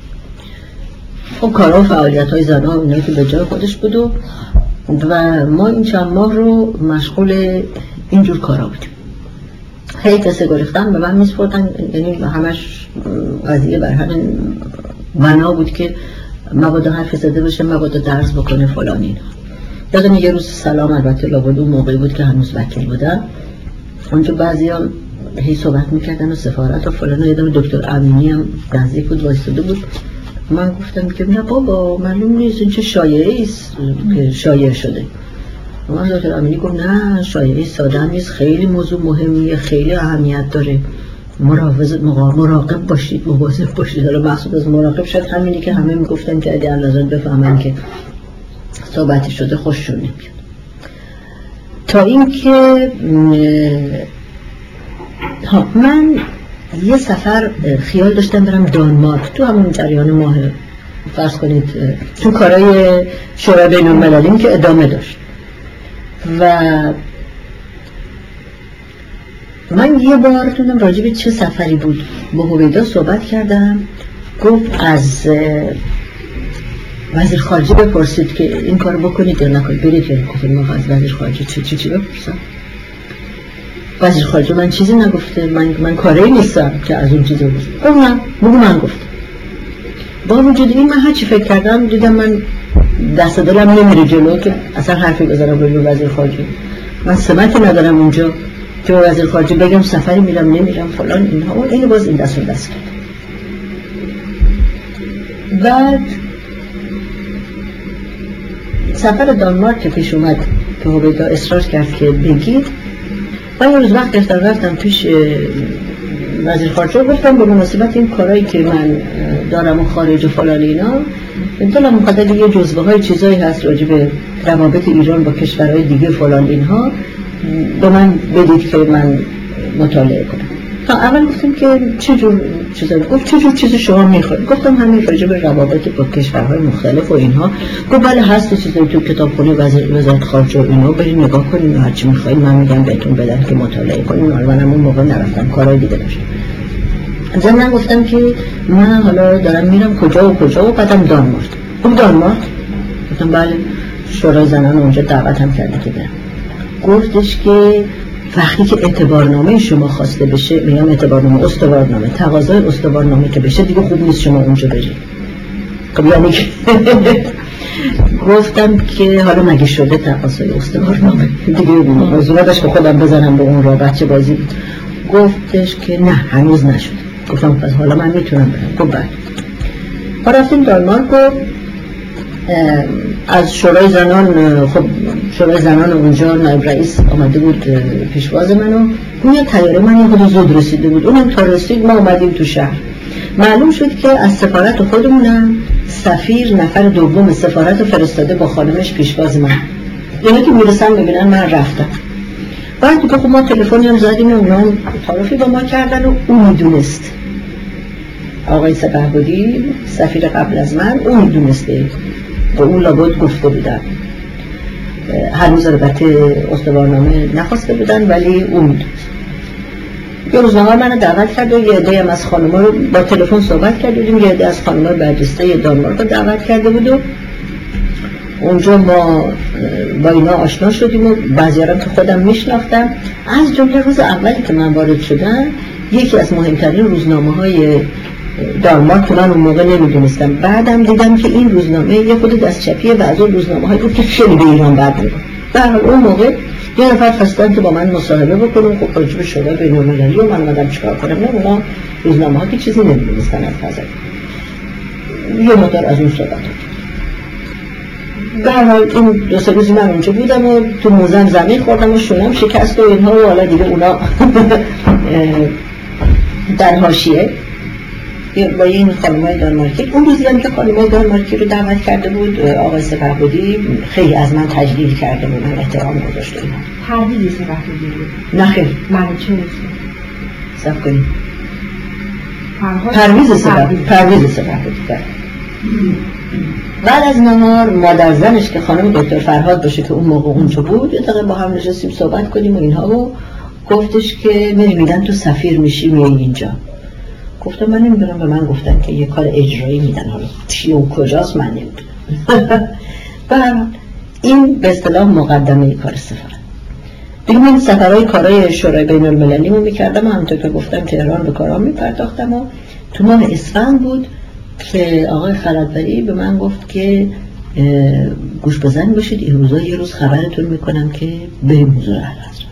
خب کارها و فعالیت‌های زن‌ها اونایی که به جای خودش بود و و ما این چند ماه رو مشغول اینجور کارا بودیم. خیلی کسی گریختن به من میسپردن، یعنی همش قضیه بر همین بنا بود که مبادا حرف زده باشه، مبادا درس بکنه فلان اینا. یادم یه روز سلام، البته لابد اون موقعی بود که هنوز وکیل بودم، اونجا بعضی هم هی صحبت میکردن و سفارت و فلان، یادم دکتر امینی هم نزدیک بود وایستاده بود. من گفتم که نه بابا معلوم نیست این چه شایعه است که شایع شده. من دکتر امینی گفت نه شایعه ساده نیست، خیلی موضوع مهمیه، خیلی اهمیت داره، مراقب مراقب باشید، مواظب باشید. حالا مقصود از مراقب شد همینی که همه میگفتن که اگه الازم بفهمن که صحبتی شده خوششون نمیاد. تا اینکه ها من یه سفر خیال داشتم برم دانمارک تو همون جریان ماه فرض کنید تو کارهای شورای بین المللی که ادامه داشت و من یه بار تونم راجع به چه سفری بود با هویدا صحبت کردم، گفت از وزیر خارجه بپرسید که این کار بکنید یا نکنید، برید یا نکنید. ما از وزیر خارجه چی چی چی بپرسم؟ وزیر خارجه من چیزی نگفته، من من کاری نیستم که از اون چیزا بگم. گفت نه بگو من گفتم. با وجود این من هرچی فکر کردم دیدم من دست دلم نمیره جلو که اصلا حرفی بزنم به وزیر خارجه. من سمتی ندارم اونجا که به وزیر خارجه بگم سفری میرم نمیرم فلان اینها و این باز این دست و دست کرد. بعد سفر دانمارک که پیش اومد که هویدا اصرار کرد که بگید، من یه روز وقت گرفتم رفتم پیش وزیر خارجه گفتم به مناسبت این کارهایی که من دارم و خارج و فلان اینا دلم مقدر یه جزوه های چیزایی هست راجع به روابط ایران با کشورهای دیگه فلان اینها به من بدید که من مطالعه کنم. تا اول گفتم که چجور چیزایی، گفت چجور چیزی شما میخواید؟ گفتم همین راجع به روابط با کشورهای مختلف و اینها. گفت بله هست چیزایی تو کتابخونه وزارت خارجه و اینا، برید نگاه کنین و هر چی میخواید من میگم بهتون بدن که مطالعه کنین. منم اون موقع نرفتم، کارهای دیگه داشتم. ضمن گفتم که من حالا دارم میرم کجا و کجا و بعدم دانمارک. گفت دانمارک؟ گفتم بله شورای زنان اونجا دعوتم کرده که برم. گفتش که وقتی که اعتبارنامه شما خواسته بشه، میگم اعتبارنامه استوارنامه، تقاضای استوارنامه که بشه دیگه خوب نیست شما اونجا برید. خب یعنی که گفتم که حالا مگه شده تقاضای استوارنامه دیگه موضوع داشت که خودم بزنم به اون را بچه بازی بود. گفتش که نه هنوز نشد. گفتم پس حالا من میتونم برم. خب بعد ما رفتیم دانمارک و از شورای زنان، خب شورای زنان اونجا نایب رئیس آمده بود پیشواز منو، اون یه طیاره من یه خود زود رسیده بود، اونم تا رسید ما اومدیم تو شهر. معلوم شد که از سفارت خودمونم سفیر نفر دوم سفارت فرستاده با خانمش پیشواز من، یعنی که میرسن ببینن من رفتم. بعد دیگه خب ما تلفنی هم زدیم و اونا تعارفی با ما کردن و اون میدونست، آقای سپهبدی سفیر قبل از من اون میدونسته به اون لابد گفته بودن. هنوز البته استوارنامه نخواسته بودن ولی اون میدونست. یه روز نهار منو دعوت کرد و یه عده هم از خانم‌ها رو با تلفن صحبت کردیم، یه عده از خانم‌ها برجسته دانمارک رو دعوت کرده بود و اونجا ما با اینا آشنا شدیم و بعضی‌ها که خودم میشناختم. از جمله روز اولی که من وارد شدم یکی از مهمترین روزنامه‌های دانمارک که من اون موقع نمیدونستم، بعدم دیدم که این روزنامه یه خود دست چپیه و از اون روزنامه‌هایی بود که خیلی به ایران بد میگه. در حال اون موقع یه نفر خواستن که با من مصاحبه بکنم، خب راجع به شورای بین‌المللی و من اومدم چیکار کنم؟ نه اونا روزنامه‌ها که چیزی نمیدونستن از فضا. یه مقدار از اون صحبت در حال این دو سه روزی من اونجا بودم و تو موزم زمین خوردم و شونم شکست و اینها و حالا دیگه اونا در حاشیه با این خانم‌های دانمارکی. اون روزی هم که خانم‌های دانمارکی رو دعوت کرده بود آقای سپهبدی خیلی از من تجلیل کرده بود، من احترام گذاشته بودم. پرویز سپهبدی بود؟ نه خیر من چه بود؟ صف کنیم پرویز سپهبدی پرویز سپهبدی بعد از نهار مادر زنش که خانم دکتر فرهاد باشه که اون موقع اونجا بود یه دقیقه با هم نشستیم صحبت کنیم و اینها و گفتش که میری میدن تو سفیر میشی میای اینجا. گفتم من نمیدونم، به من گفتن که یه کار اجرایی میدن، حالا چی و کجاست من نمیدونم. برحال این به اصطلاح مقدمه کار سفارت. دیگه من سفرهای کارهای شورای بین المللی رو میکردم و همونطور که گفتم تهران به کارام میپرداختم و تو ماه اسفند بود که آقای خلعتبری به من گفت که گوش بزن باشید این روزا یه روز خبرتون میکنم که بریم حضور اعلیحضرت.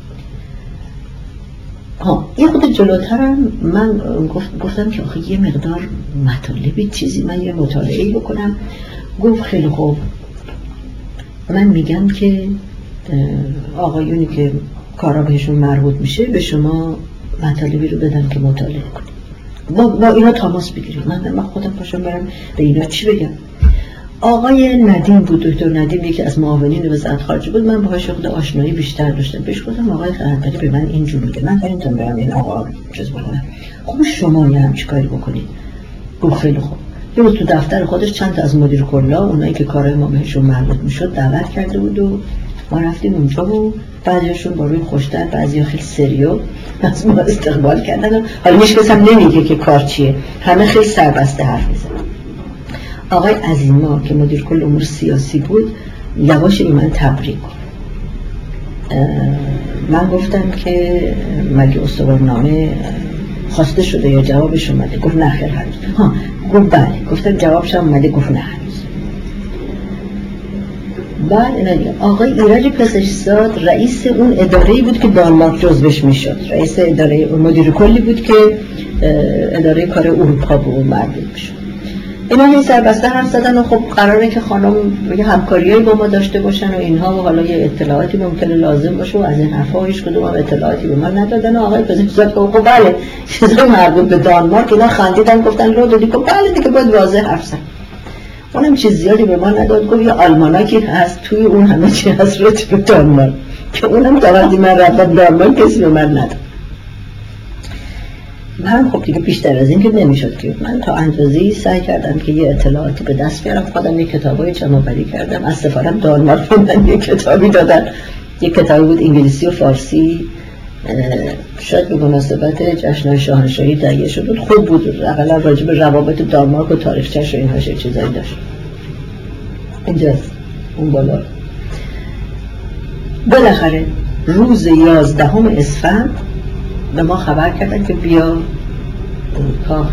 ها یه خود جلوترم من گفت گفتم که آخه یه مقدار مطالبی چیزی من یه مطالعه‌ای بکنم. گفت خیلی خوب، من میگم که آقایونی که کارا بهشون مربوط میشه به شما مطالبی رو بدن که مطالعه کنید، با, با اینا تماس بگیرید. من من خودم پاشم برم به اینا چی بگم. آقای ندیم بود، دکتر ندیم، یکی از معاونین وزارت خارجه بود، من باهاش خود آشنایی بیشتر داشتم. بهش گفتم آقای خلعتبری به من اینجور میگه، من نمیتونم برم این آقا چیز بکنم، خب شما یه همچی کاری بکنید. گفت خیلی خوب. یه روز تو دفتر خودش چند تا از مدیر کلا اونایی که کارهای ما بهشون مربوط میشد دعوت کرده بود و ما رفتیم اونجا و بعضیاشون با روی خوشتر، بعضیا خیلی سریو از ما استقبال کردن. حالا هیچ کس هم نمیگه که کار چیه، همه خیلی سربسته حرف میزنن. آقای عظیما که مدیر کل امور سیاسی بود یواش به من تبریک گفت. من گفتم که مگه استوارنامه خواسته شده یا جوابش اومده؟ گفت نه خیر هنوز. ها گفت بله. گفتم جوابش هم اومده؟ گفت نه هنوز. بعد اینا دیگه آقای ایرج پزشکزاد رئیس اون اداره‌ای بود که دانمارک جزوش میشد، رئیس اداره اون مدیر کلی بود که اداره کار اروپا به اون مربوط میشد. اینا هی سربسته حرف زدن و خب قراره که خانم یه همکاریایی با ما داشته باشن و اینها و حالا یه اطلاعاتی ممکنه لازم باشه و از این حرفا هیچ کدوم هم اطلاعاتی به من ندادن و آقای پزشکزاد گفت خب بله چیزای مربوط به دانمارک. اینا خندیدن گفتن رو دادی گفت بله دیگه باید واضح حرف زد. اونم چیز زیادی به من نداد، گفت یه آلماناکی هست توی اون همه چی هست رو به دانمارک که اونم تا وقتی من رفتم دانمارک کسی به من نداد. من خب دیگه بیشتر از این که نمیشد که من تا اندازه‌ای سعی کردم که یه اطلاعاتی به دست بیارم. خودم یه کتابای جمع‌آوری کردم، از سفارت دانمارک من یه کتابی دادن، یه کتابی بود انگلیسی و فارسی، شاید به مناسبت جشن‌های شاهنشاهی تهیه شده بود، خوب بود، حداقل راجع به روابط دانمارک و تاریخچه‌ش و اینها چه چیزایی داشت. اینجاست اون بالا. بالاخره روز یازدهم اسفند به ما خبر کردن که بیا کاخ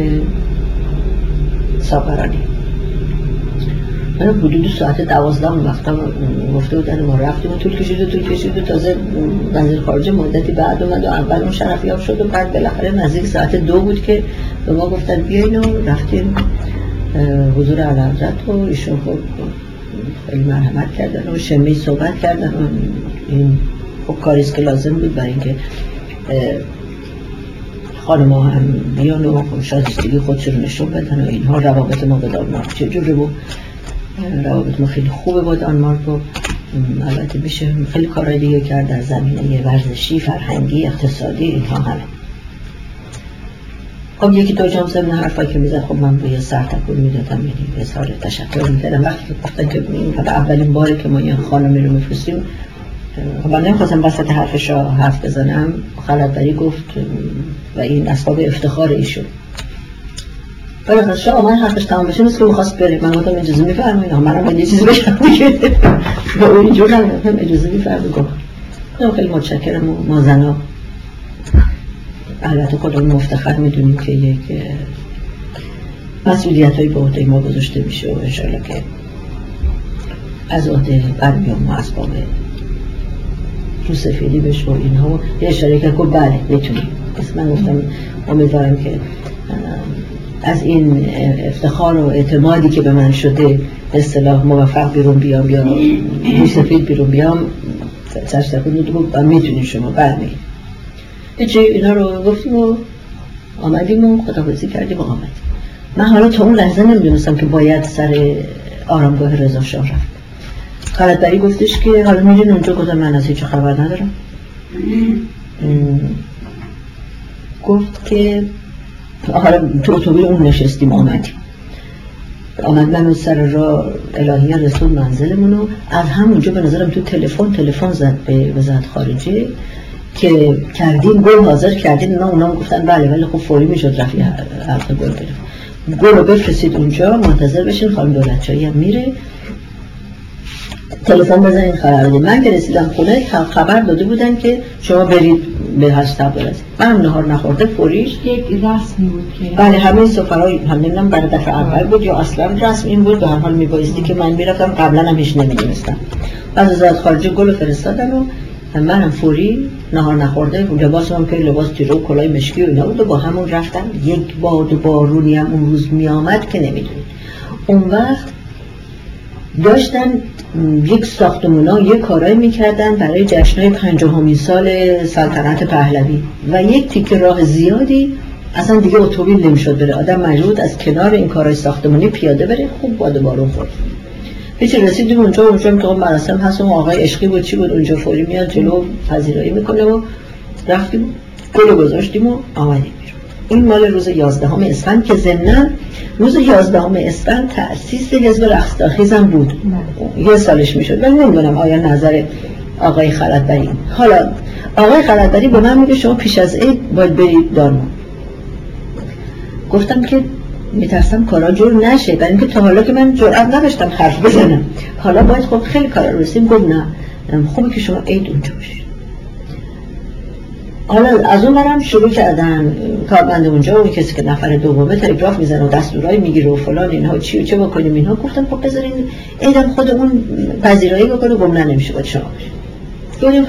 ساقرانی. من حدود ساعت دوازده اون وقتا گفته بودن ما رفتیم و طول کشید و طول کشید و تازه وزیر خارجه مدتی بعد اومد و اول اون شرفیاب شد و بعد بالاخره نزدیک ساعت دو بود که به ما گفتن بیاین و رفتیم حضور اعلیحضرت و ایشون خب خیلی مرحمت کردن و شمی صحبت کردن و این خب کاریست که لازم بود برای اینکه خانم ها هم بیان و شایستگی خودش رو نشون بدن و اینها. روابط ما با دانمارک چجوره و روابط ما خیلی خوبه با دانمارک و البته میشه خیلی کارهای دیگه کرد در زمینه ورزشی، فرهنگی، اقتصادی، اینها همه. خب یکی دو جام ضمن حرفایی که میزد خب من به یه سرتکون میدادم، یعنی اظهار تشکر میکردم. وقتی که گفتن که اولین باره که ما یه خانمی رو میفرستیم، خب من نمیخواستم وسط حرفش را حرف بزنم، خلبری گفت و این اسباب افتخار ایشون. ولی خواست شاه من حرفش تمام بشه مثل که میخواست بره. من گفتم اجازه میفرمایید منم باید یه چیزی بگم دیگه و اون اینجور نمیدونم اجازه میفرمایید. گفتم خیلی متشکرم و ما زنا البته خودمون مفتخر میدونیم که یک مسئولیت هایی به عهده ما گذاشته میشه و انشاءالله که از عهده برمیام و اسباب رو سفیدی بشه و اینها. یه اشاره که گفت بله میتونیم. پس من گفتم امیدوارم که از این افتخار و اعتمادی که به من شده به اصطلاح موفق بیرون بیام یا رو سفید بیرون بیام سرش تکون گفت میتونیم شما برمید. هیچی اینا رو گفتیم و آمدیم و خداحافظی کردیم و آمدیم. من حالا تا اون لحظه نمیدونستم که باید سر آرامگاه رضا شاه رفت. خلبری گفتش که حالا میرین اونجا. گفتم من از هیچ خبر ندارم. گفت که حالا تو اتومبیل اون نشستیم آمدیم. آمد من سر راه الهیه رسول منزلمونو. از همونجا به نظرم تو تلفن تلفن زد به وزارت خارجه که کردیم گل حاضر کردیم. اونا اونا گفتن بله ولی خب فوری میشد رفی حرف گل تلفن گل رو بفرستید اونجا منتظر بشین خانم دولتشاهی هم میره تلفن بزنید خبر بدید. من که رسیدم خونه خبر داده بودن که شما برید به هشت برسید. من نهار نخورده فوریش یک رسمی بود که بله همه سفرهای هم نمیدونم برای دفعه اول بود یا اصلا رسم این بود. به هر حال میبایستی که من میرفتم قبلا هم هیچ نمیدونستم. از وزارت خارجه گل فرستادن و منم فوری نهار نخورده لباسم که لباس تیرو کلاه مشکی و اینا بود و با همون رفتم. یک باد بارونی هم اون روز میامد که نمیدونید. اون وقت داشتن یک ساختمونا یک کارایی میکردن برای جشنهای پنجاهمین سال سلطنت پهلوی و یک تیکه راه زیادی اصلا دیگه اتومبیل نمیشد بره. آدم مجبور از کنار این کارهای ساختمانی پیاده بره. خوب باد بارون خورد. پیش رسیدیم اونجا اونجا هم که مراسم هست و آقای عشقی بود چی بود اونجا فوری میاد جلو پذیرایی میکنه و رفتیم گل گذاشتیم و آمدیم بیرون. این مال روز یازدهم اسفند که ضمناً روز یازدهم اسفند تأسیس حزب رستاخیز هم بود. یه سالش میشد. من نمیدونم آیا نظر آقای خلدبری. حالا آقای خلدبری به من میگه شما پیش از عید باید برید دانمارک. گفتم که میترسم کارا جور نشه برای اینکه تا حالا که من جرئت نداشتم حرف بزنم. حالا باید خب خیلی کارا رو رسیم. گفت نه خوبه که شما عید اونجا باشید. حالا از اون برم شروع کردن کارمند اونجا و کسی که نفر دومه تلگراف میزنه و دستورای میگیره و فلان اینها چی و چه بکنیم اینها. گفتم خب بذارین ایدم خود اون پذیرایی بکنه گمنه نمیشه باید شما باشید.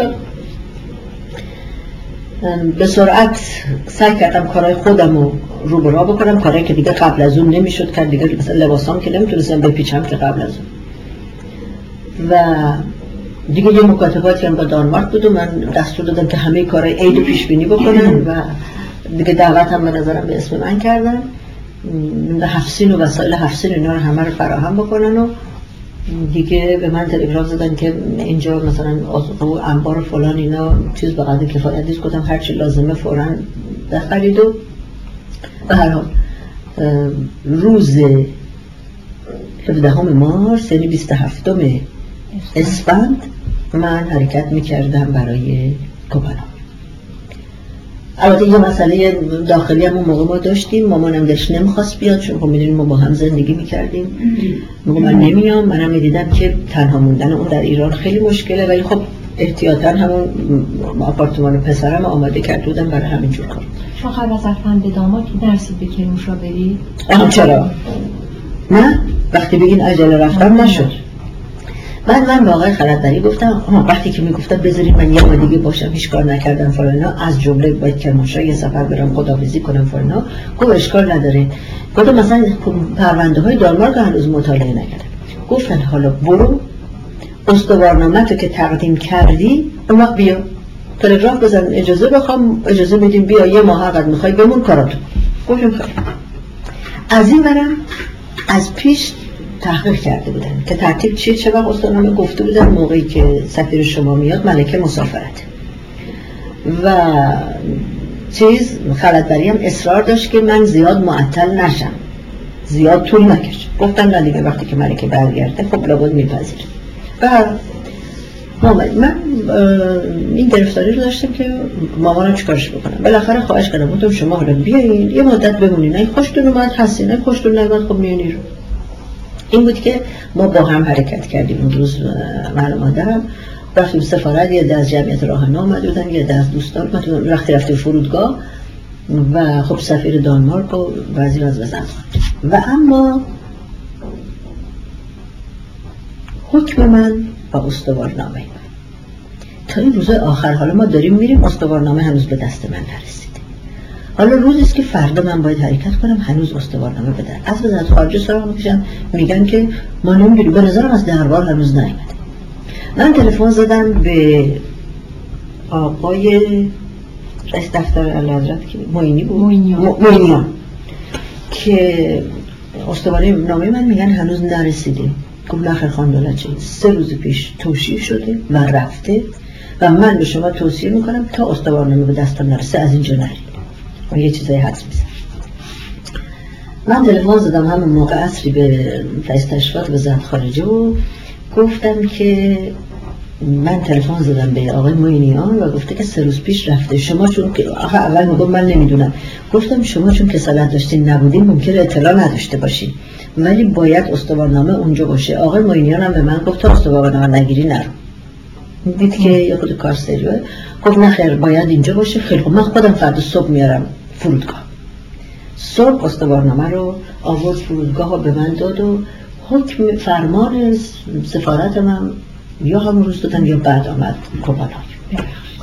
به سرعت سعی کردم کارهای خودم رو رو به راه بکنم، کارهایی که دیگه قبل از اون نمیشد کرد دیگه، مثلا لباسام که نمیتونستم بپیچم که قبل از اون. و دیگه یه مکاتباتی هم با دانمارک بود و من دستور دادم که همه کارهای عید پیش بینی بکنن و دیگه دعوت هم به نظرم به اسم من کردن هفسین و وسایل هفسین اینا رو همه رو فراهم بکنن و دیگه به من تلگراف زدن که اینجا مثلا آزوقه و انبار فلان اینا چیز به قدر کفایت نیست. گفتم هرچی لازمه فوراً بخرید و به هر حال روز هفدهم مارس یعنی بیست و هفتم اسفند من حرکت میکردم برای کوپنهاگ. البته یه مسئله داخلی هم اون موقع ما داشتیم، مامانم دلش نمیخواست بیاد چون خب میدونیم ما با هم زندگی میکردیم. موقع من نمیام، منم میدیدم که تنها موندن اون در ایران خیلی مشکله، ولی خب احتیاطاً همون آپارتمان پسرم آماده کرده بودم برای همین جور کار. شما قبل از رفتن به داماد نرسید به کرمانشاه بری؟ آها چرا؟ نه وقتی بگین عجله رفتم نشد. بعد من واقعا خلطبری گفتم وقتی که میگفتم بذارید من یه ما دیگه باشم هیچ کار نکردم فلانا، از جمله باید کرمانشاه یه سفر برم خداحافظی کنم فلانا. گفت اشکال نداره. گفتم مثلا پرونده های دانمارک هنوز مطالعه نکردم. گفتن حالا برو استوارنامه تو که تقدیم کردی اون وقت بیا تلگراف بزن اجازه بخوام اجازه میدیم بیا یه ماه قد میخوای بمون کاراتو. گفتم خیلی. از این برم از پیش تحقیق کرده بودن که ترتیب چیه. چه وقت استادنامه گفته بودن موقعی که سفیر شما میاد ملکه مسافرت و چیز خلطبری هم اصرار داشت که من زیاد معطل نشم، زیاد طول نکشه. گفتم نه دیگه وقتی که ملکه برگرده خب لابد میپذیره. و من این گرفتاری رو داشتم که مامانم چیکارش بکنم. بالاخره خواهش کردم گفتم شما حالا بیاین یه مدت بمونین، اگه خوشتون اومد هستین، اگه خوشتون نیومد خب میونین رو. این بود که ما با هم حرکت کردیم. اون روز من و مادرم رفتیم سفارت، یه دست جمعیت راهنما آمده بودن، یه دست دوستان اومده بودن، رفتی رفتیم فرودگاه و خب سفیر دانمارک و وزیر از وزارت. و اما حکم من و استوارنامه تا این روز آخر حالا ما داریم میریم، استوارنامه هنوز به دست من نرسیده. حالا روزی است که فردا من باید حرکت کنم، هنوز استوارنامه بدن. از وزارت خارجه سراغ میکشن میگن که ما نمیدونیم، به نظرم از دربار هنوز نیامده. من تلفن زدم به آقای رئیس دفتر اعلیحضرت که معینی بود، معینیان، که استوارنامه من میگن هنوز نرسیده. گفت نخیر خانم دولتچی سه روز پیش توشیح شده و رفته و من به شما توصیه میکنم تا استوارنامه به دستم نرسه از اینجا نرید. من یه چیزایی حدس میزنم. من تلفن زدم همون موقع عصری به رئیس تشریفات وزارت خارجه و گفتم که من تلفن زدم به آقای معینیان و گفته که سه روز پیش رفته. شما چون که آخه اول میگم من نمیدونم، گفتم شما چون کسالت داشتین نبودین ممکنه اطلاع نداشته باشین ولی باید استوارنامه اونجا باشه. آقای معینیان هم به من گفت تا استوارنامه نگیری نرو. دید که یه خود کار سریعه. گفت نخیر باید اینجا باشه. خیلی خوب من خودم فردا صبح میارم فرودگاه. صبح استوارنامه رو آورد فرودگاه ها به من داد و حکم فرمان سفارت من یا همون روز دادن یا بعد آمد کوپنهاگ.